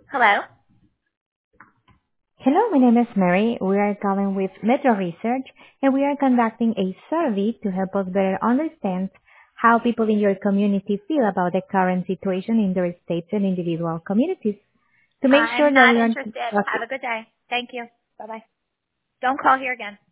Hello? Hello, my name is Mary. We are calling with Metro Research, and we are conducting a survey to help us better understand how people in your community feel about the current situation in their states and individual communities. To make sure I'm that not we are interested. Have a good day. Thank you. Bye-bye. Don't call here again.